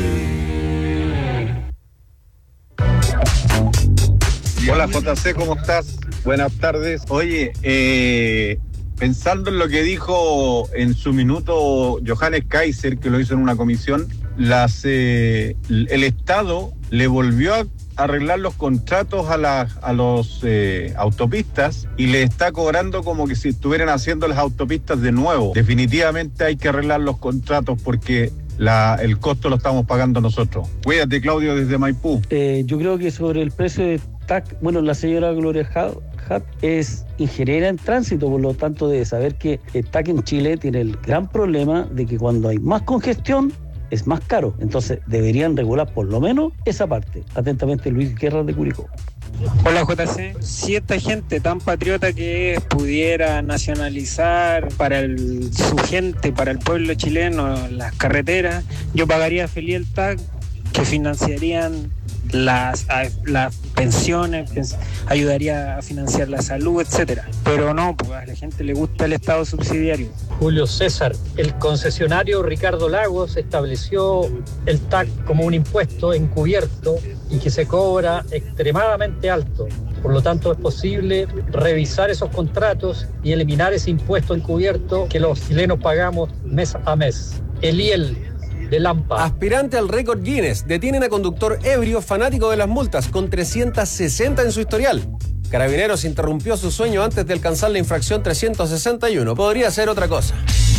Hola J C, ¿cómo estás? Buenas tardes. Oye, eh, pensando en lo que dijo en su minuto Johannes Kaiser, que lo hizo en una comisión, las eh, el Estado le volvió a arreglar los contratos a las a los eh, autopistas y le está cobrando como que si estuvieran haciendo las autopistas de nuevo. Definitivamente hay que arreglar los contratos porque la, el costo lo estamos pagando nosotros. Cuídate, Claudio, desde Maipú. Eh, yo creo que sobre el precio de T A C, bueno, la señora Gloria Hutt es ingeniera en tránsito, por lo tanto debe saber que el T A C en Chile tiene el gran problema de que cuando hay más congestión es más caro, entonces deberían regular por lo menos esa parte. Atentamente, Luis Guerra de Curicó. Hola J C, si esta gente tan patriota que es pudiera nacionalizar para el, su gente, para el pueblo chileno, las carreteras, yo pagaría feliz el T A C, que financiarían las, a, las pensiones, pens- ayudaría a financiar la salud, etcétera. Pero no, pues a la gente le gusta el Estado subsidiario. Julio César, el concesionario Ricardo Lagos estableció el T A C como un impuesto encubierto y que se cobra extremadamente alto. Por lo tanto, es posible revisar esos contratos y eliminar ese impuesto encubierto que los chilenos pagamos mes a mes. Eliel, de Lampa. Aspirante al récord Guinness, detienen a conductor ebrio fanático de las multas con trescientos sesenta en su historial. Carabineros interrumpió su sueño antes de alcanzar la infracción trescientos sesenta y uno. Podría ser otra cosa.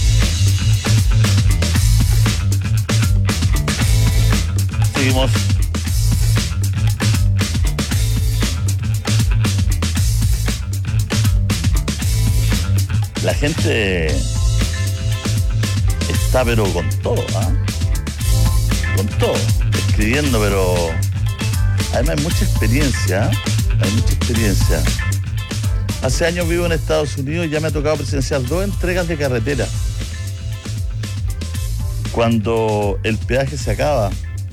Seguimos. La gente está pero con todo, ¿ah? ¿eh? Con todo, escribiendo, pero además hay mucha experiencia, ¿eh? Hay mucha experiencia. Hace años vivo en Estados Unidos y ya me ha tocado presenciar dos entregas de carretera. Cuando el peaje se acaba,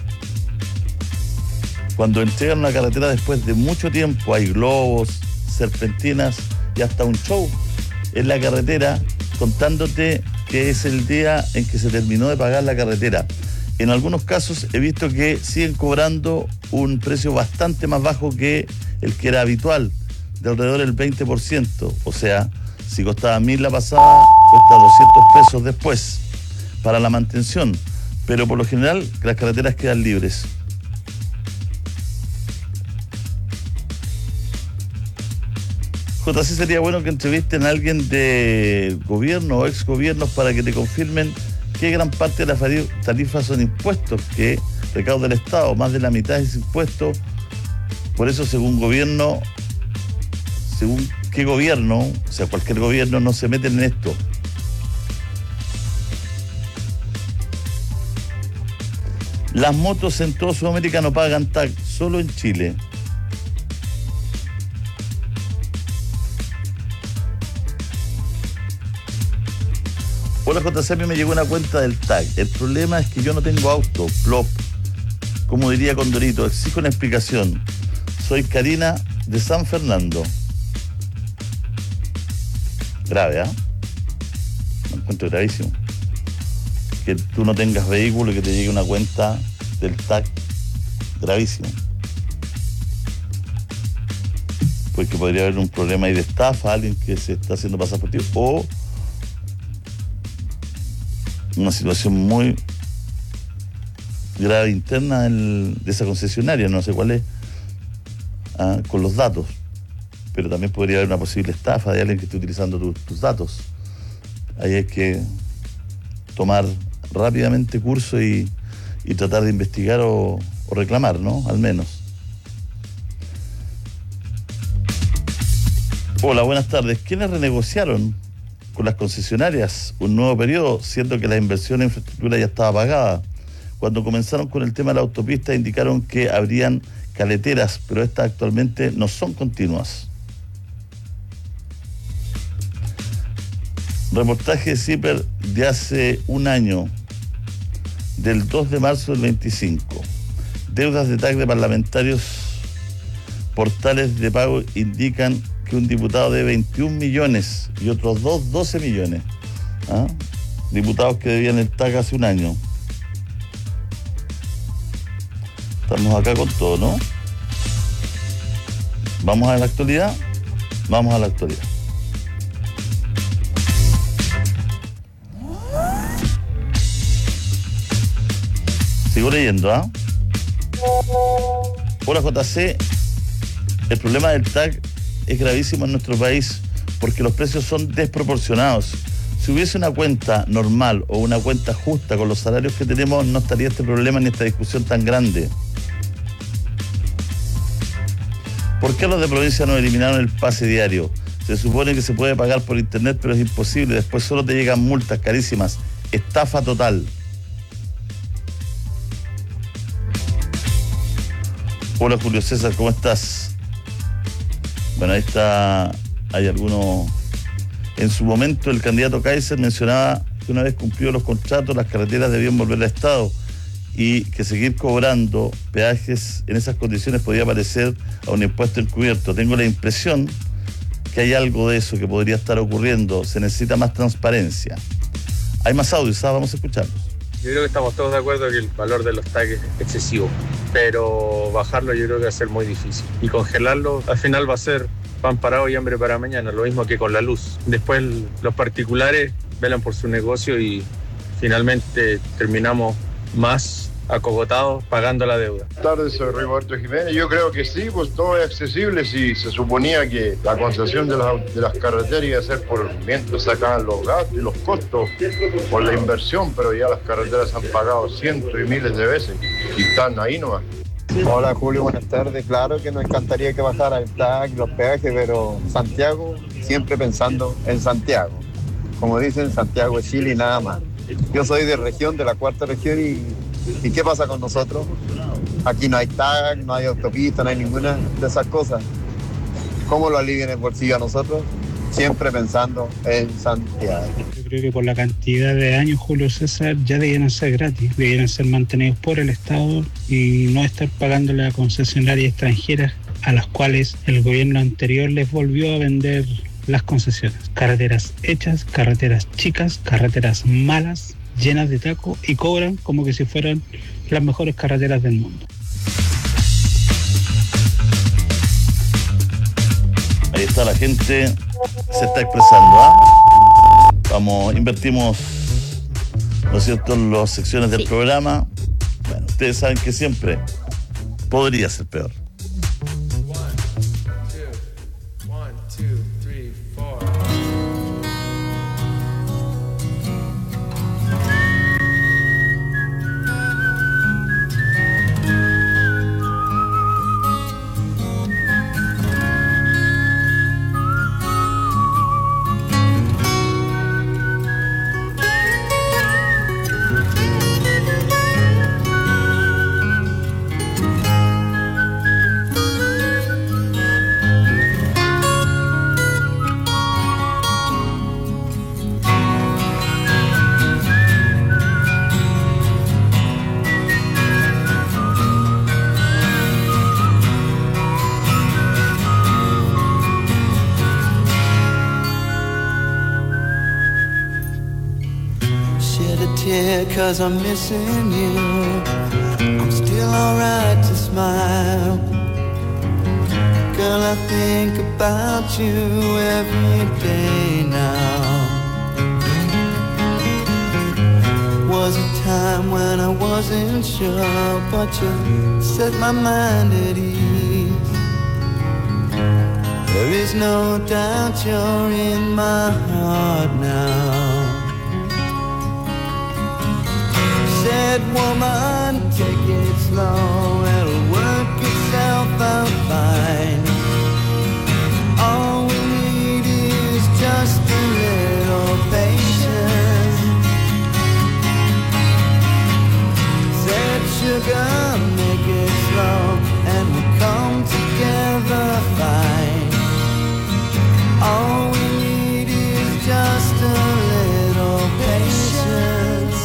cuando entregan una carretera después de mucho tiempo, hay globos, serpentinas y hasta un show en la carretera contándote que es el día en que se terminó de pagar la carretera. En algunos casos he visto que siguen cobrando un precio bastante más bajo que el que era habitual, de alrededor del veinte por ciento. O sea, si costaba mil la pasada, cuesta doscientos pesos después para la mantención. Pero por lo general las carreteras quedan libres. J C, sería bueno que entrevisten a alguien de gobierno o ex gobiernos para que te confirmen que gran parte de las tarifas son impuestos que recauda el Estado, más de la mitad es impuesto. Por eso, según gobierno, según qué gobierno, o sea, cualquier gobierno, no se meten en esto. Las motos en toda Sudamérica no pagan T A C, solo en Chile. Hola J C, a mí me llegó una cuenta del T A C. El problema es que yo no tengo auto, plop. Como diría Condorito, exijo una explicación. Soy Karina de San Fernando. Grave, ¿ah? ¿eh? Me encuentro gravísimo. Que tú no tengas vehículo y que te llegue una cuenta del T A C. Gravísimo. Porque podría haber un problema ahí de estafa, alguien que se está haciendo pasar por ti, o una situación muy grave interna del, de esa concesionaria, no sé cuál es, ah, con los datos, pero también podría haber una posible estafa de alguien que esté utilizando tu, tus datos. Ahí hay que tomar rápidamente curso y, y tratar de investigar o, o reclamar, ¿no? Al menos. Hola, buenas tardes. ¿Quiénes renegociaron con las concesionarias un nuevo periodo, siendo que la inversión en infraestructura ya estaba pagada? Cuando comenzaron con el tema de la autopista indicaron que habrían caleteras, pero estas actualmente no son continuas. Reportaje de CIPER de hace un año, del dos de marzo del veinticinco. Deudas de T A C de parlamentarios. Portales de pago indican que un diputado de veintiún millones y otros dos, doce millones. ¿Ah? Diputados que debían el T A C hace un año. Estamos acá con todo, ¿no? ¿Vamos a la actualidad? Vamos a la actualidad. Sigo leyendo, ¿ah? ¿eh? Hola J C, el problema del T A C es gravísimo en nuestro país porque los precios son desproporcionados. Si hubiese una cuenta normal o una cuenta justa con los salarios que tenemos, no estaría este problema ni esta discusión tan grande. ¿Por qué los de provincia no eliminaron el pase diario? Se supone que se puede pagar por internet, pero es imposible. Después solo te llegan multas carísimas. Estafa total. Hola Julio César, ¿cómo estás? Bueno, ahí está, hay algunos. En su momento el candidato Kaiser mencionaba que una vez cumplidos los contratos las carreteras debían volver al Estado y que seguir cobrando peajes en esas condiciones podría parecer a un impuesto encubierto. Tengo la impresión que hay algo de eso que podría estar ocurriendo. Se necesita más transparencia. Hay más audios, ¿sabes? Vamos a escucharlos. Yo creo que estamos todos de acuerdo que el valor de los tags es excesivo, pero bajarlo yo creo que va a ser muy difícil. Y congelarlo al final va a ser pan parado y hambre para mañana, lo mismo que con la luz. Después los particulares velan por su negocio y finalmente terminamos más acogotados pagando la deuda. Buenas tardes, soy Roberto Jiménez. Yo creo que sí, pues todo es accesible. Si se suponía que la concesión de las, de las carreteras iba a ser por mientras sacaban los gastos y los costos por la inversión, pero ya las carreteras han pagado cientos y miles de veces y están ahí nomás. Hola Julio, buenas tardes. Claro que nos encantaría que bajara el T A C, los peajes, pero Santiago, siempre pensando en Santiago. Como dicen, Santiago es Chile y nada más. Yo soy de región, de la cuarta región y ¿Y qué pasa con nosotros? Aquí no hay T A C, no hay autopista, no hay ninguna de esas cosas. ¿Cómo lo alivian el bolsillo a nosotros? Siempre pensando en Santiago. Yo creo que por la cantidad de años, Julio César, ya debieran ser gratis, debieran ser mantenidos por el Estado y no estar pagándole a concesionarias extranjeras a las cuales el gobierno anterior les volvió a vender las concesiones. Carreteras hechas, carreteras chicas, carreteras malas, llenas de taco y cobran como que si fueran las mejores carreteras del mundo. Ahí está, la gente se está expresando, ¿ah? Vamos, invertimos, ¿no es cierto?, en las secciones del sí. programa. Bueno, ustedes saben que siempre podría ser peor. Cause I'm missing you, I'm still alright to smile. Girl, I think about you every day now. Was a time when I wasn't sure, but you set my mind at ease. There is no doubt you're in my heart now. Said woman, take it slow, it'll work itself out fine. All we need is just a little patience. Said sugar, make it slow, and we'll come together fine. All we need is just a little patience.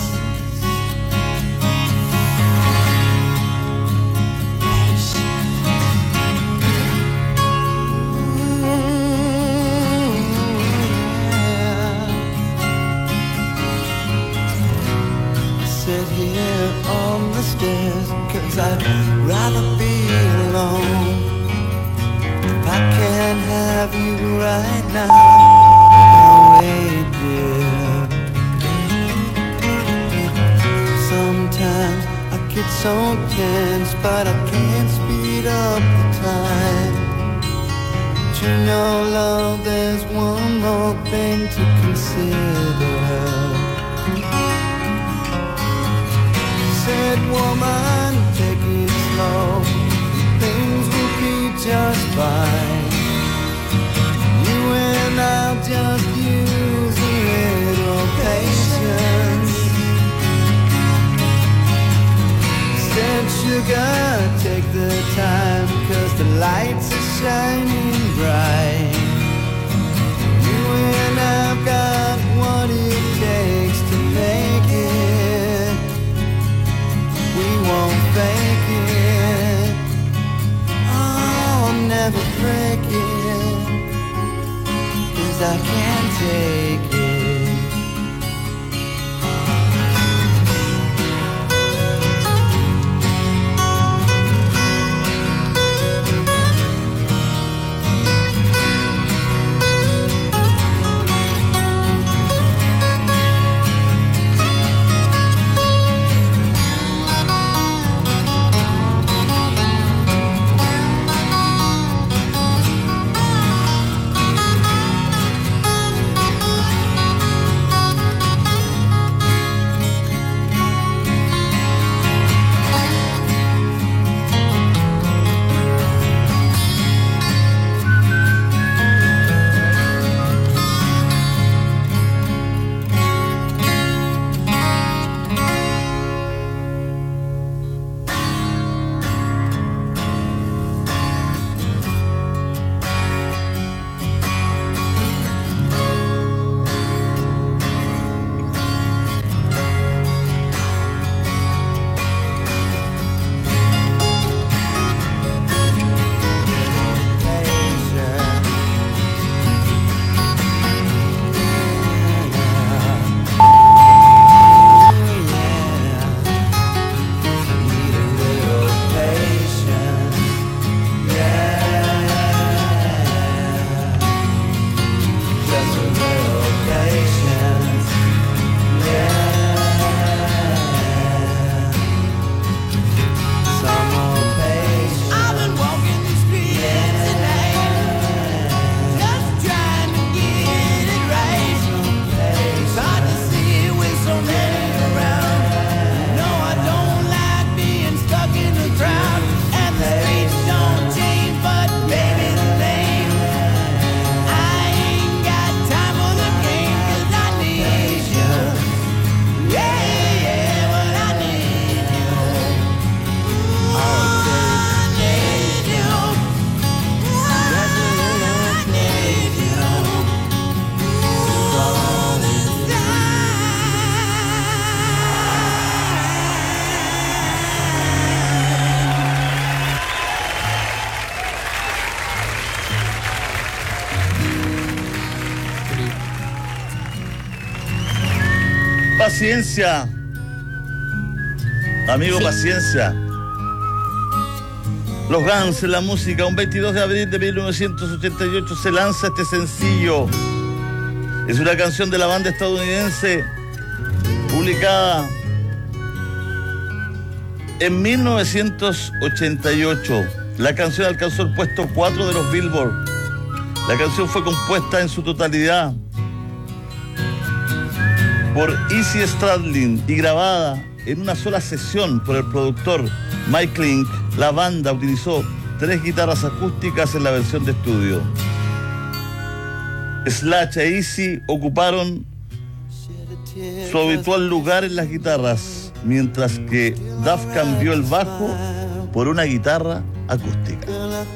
Cause I'd rather be alone. If I can't have you right now, I'll wait, dear. Sometimes I get so tense, but I can't speed up the time. But you know, love, there's one more thing to consider. Said woman, take it slow, things will be just fine. You and I'll just use a little patience. Said sugar, take the time, cause the lights are shining bright. You and I've got what it takes to make it. We paciencia. Amigo, sí. Paciencia. Los Guns en la música. Un veintidós de abril de mil novecientos ochenta y ocho se lanza este sencillo. Es una canción de la banda estadounidense publicada en mil novecientos ochenta y ocho. La canción alcanzó el puesto cuatro de los Billboard. La canción fue compuesta en su totalidad por Izzy Stradlin y grabada en una sola sesión por el productor Mike Link. La banda utilizó tres guitarras acústicas en la versión de estudio. Slash e Izzy ocuparon su habitual lugar en las guitarras, mientras que Duff cambió el bajo por una guitarra acústica.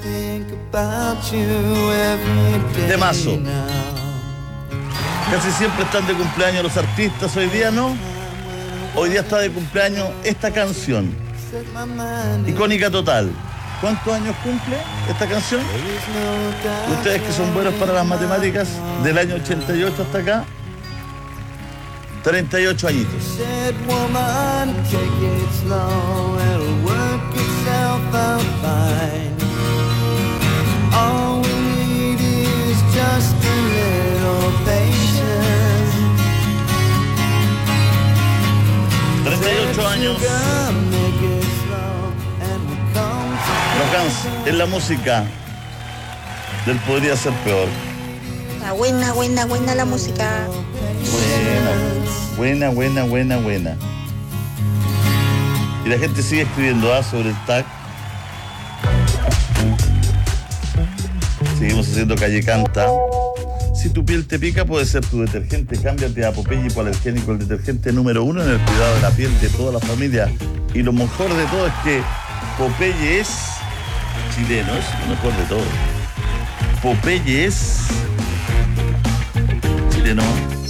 Temazo. Casi siempre están de cumpleaños los artistas, hoy día no. Hoy día está de cumpleaños esta canción. Icónica total. ¿Cuántos años cumple esta canción? Ustedes que son buenos para las matemáticas, del año ochenta y ocho hasta acá, treinta y ocho añitos. treinta y ocho años. Los Guns en la música del Podría Ser Peor. La buena, buena, buena la música. Buena, buena, buena, buena. Y la gente sigue escribiendo ah, sobre el tag. Seguimos haciendo Calle Canta. Si tu piel te pica, puede ser tu detergente. Cámbiate a Popeye hipoalergénico, el detergente número uno en el cuidado de la piel de toda la familia. Y lo mejor de todo es que Popeye es chileno, es lo mejor de todo. Popeye es chileno.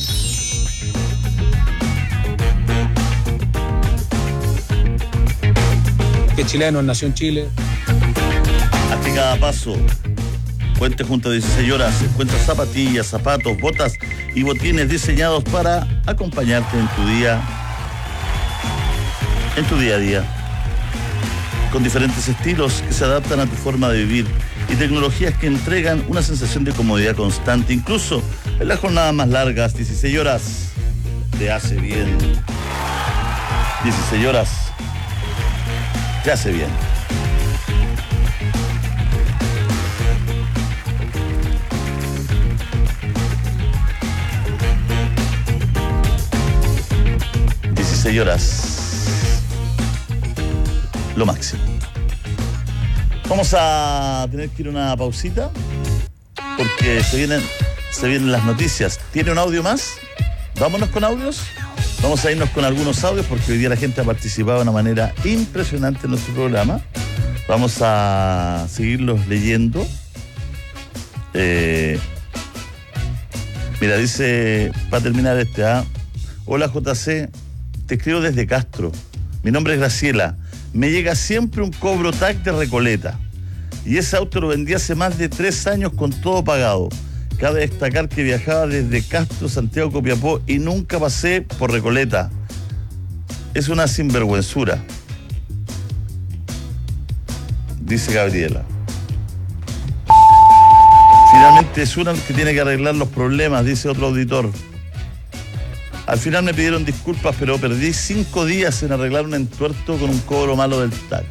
Que chileno, nació en Chile. Hasta cada paso. Puente junto a dieciséis horas, encuentra zapatillas, zapatos, botas y botines diseñados para acompañarte en tu día, en tu día a día. Con diferentes estilos que se adaptan a tu forma de vivir y tecnologías que entregan una sensación de comodidad constante, incluso en las jornadas más largas. dieciséis horas te hace bien. dieciséis horas te hace bien. dieciséis horas. Lo máximo. Vamos a tener que ir a una pausita porque se vienen, se vienen las noticias. ¿Tiene un audio más? Vámonos con audios. Vamos a irnos con algunos audios porque hoy día la gente ha participado de una manera impresionante en nuestro programa. Vamos a seguirlos leyendo. Eh, mira, dice, para terminar este, ¿ah? Hola J C, te escribo desde Castro. Mi nombre es Graciela. Me llega siempre un cobro T A C de Recoleta. Y ese auto lo vendí hace más de tres años con todo pagado. Cabe destacar que viajaba desde Castro, Santiago, Copiapó y nunca pasé por Recoleta. Es una sinvergüenzura, dice Gabriela. Finalmente es una que tiene que arreglar los problemas, dice otro auditor. Al final me pidieron disculpas, pero perdí cinco días en arreglar un entuerto con un cobro malo del T A C.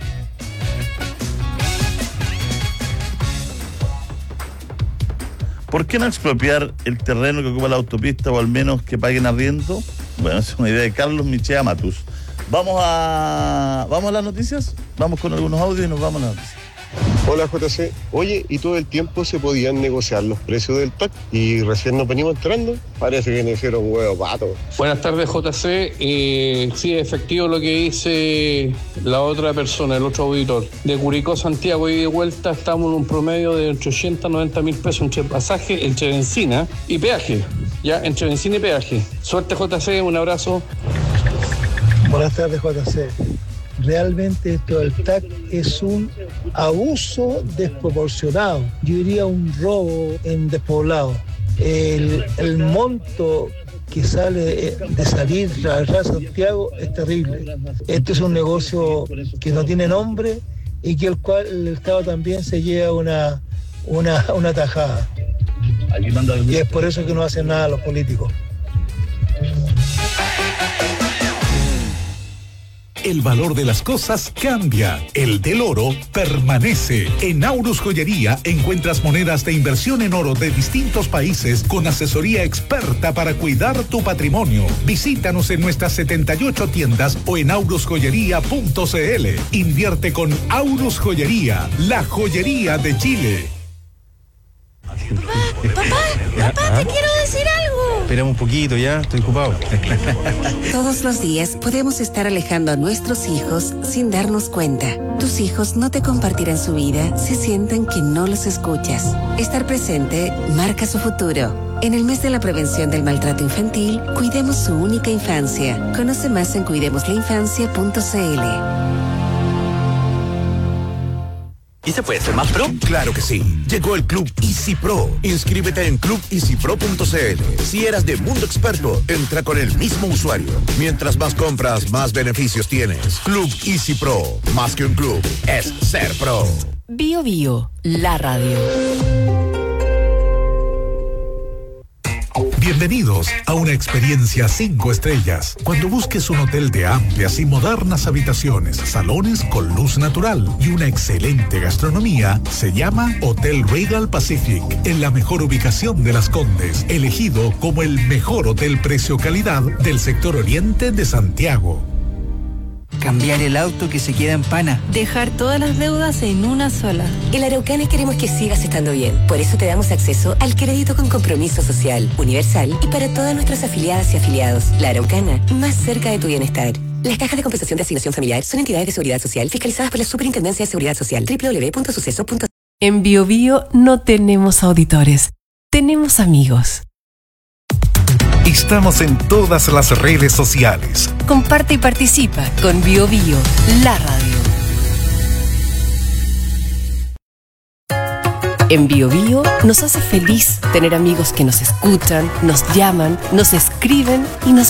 ¿Por qué no expropiar el terreno que ocupa la autopista o al menos que paguen arriendo? Bueno, esa es una idea de Carlos Michea Matus. Vamos a, ¿Vamos a las noticias? Vamos con algunos audios y nos vamos a las noticias. Hola J C, oye, ¿y todo el tiempo se podían negociar los precios del T A C? Y recién nos venimos entrando, parece que nos hicieron huevo pato. Buenas tardes J C, eh, sí, efectivo lo que dice la otra persona, el otro auditor. De Curicó, Santiago y de vuelta estamos en un promedio de entre ochenta y noventa mil pesos entre pasaje, entre benzina y peaje. Ya, entre benzina y peaje. Suerte J C, un abrazo. Buenas tardes J C. Realmente esto del T A C es un abuso desproporcionado, yo diría un robo en despoblado. El, el monto que sale de salir, trabajar a Santiago es terrible. Este es un negocio que no tiene nombre y que el cual el Estado también se lleva una, una, una tajada. Y es por eso que no hacen nada los políticos. El valor de las cosas cambia, el del oro permanece. En Aurus Joyería encuentras monedas de inversión en oro de distintos países con asesoría experta para cuidar tu patrimonio. Visítanos en nuestras setenta y ocho tiendas o en aurus joyería punto c l. Invierte con Aurus Joyería, la joyería de Chile. Papá, papá, te quiero decir algo. Esperamos un poquito ya, estoy ocupado. Todos los días podemos estar alejando a nuestros hijos sin darnos cuenta. Tus hijos no te compartirán su vida si sienten que no los escuchas. Estar presente marca su futuro. En el mes de la prevención del maltrato infantil, cuidemos su única infancia. Conoce más en cuidemos la infancia punto c l. ¿Y se puede ser más pro? Claro que sí. Llegó el Club Easy Pro. Inscríbete en club easy pro punto c l. Si eras de Mundo Experto, entra con el mismo usuario. Mientras más compras, más beneficios tienes. Club Easy Pro. Más que un club, es ser pro. Bio Bio, la radio. Bienvenidos a una experiencia cinco estrellas. Cuando busques un hotel de amplias y modernas habitaciones, salones con luz natural y una excelente gastronomía, se llama Hotel Regal Pacific, en la mejor ubicación de Las Condes, elegido como el mejor hotel precio-calidad del sector oriente de Santiago. Cambiar el auto que se queda en pana. Dejar todas las deudas en una sola. En la Araucana queremos que sigas estando bien. Por eso te damos acceso al crédito con compromiso social, universal y para todas nuestras afiliadas y afiliados. La Araucana, más cerca de tu bienestar. Las cajas de compensación de asignación familiar son entidades de seguridad social fiscalizadas por la Superintendencia de Seguridad Social. doble u doble u doble u punto suceso punto c l. En Bio Bio no tenemos auditores, tenemos amigos. Estamos en todas las redes sociales. Comparte y participa con Bio Bio, la radio. En Bio Bio nos hace feliz tener amigos que nos escuchan, nos llaman, nos escriben y nos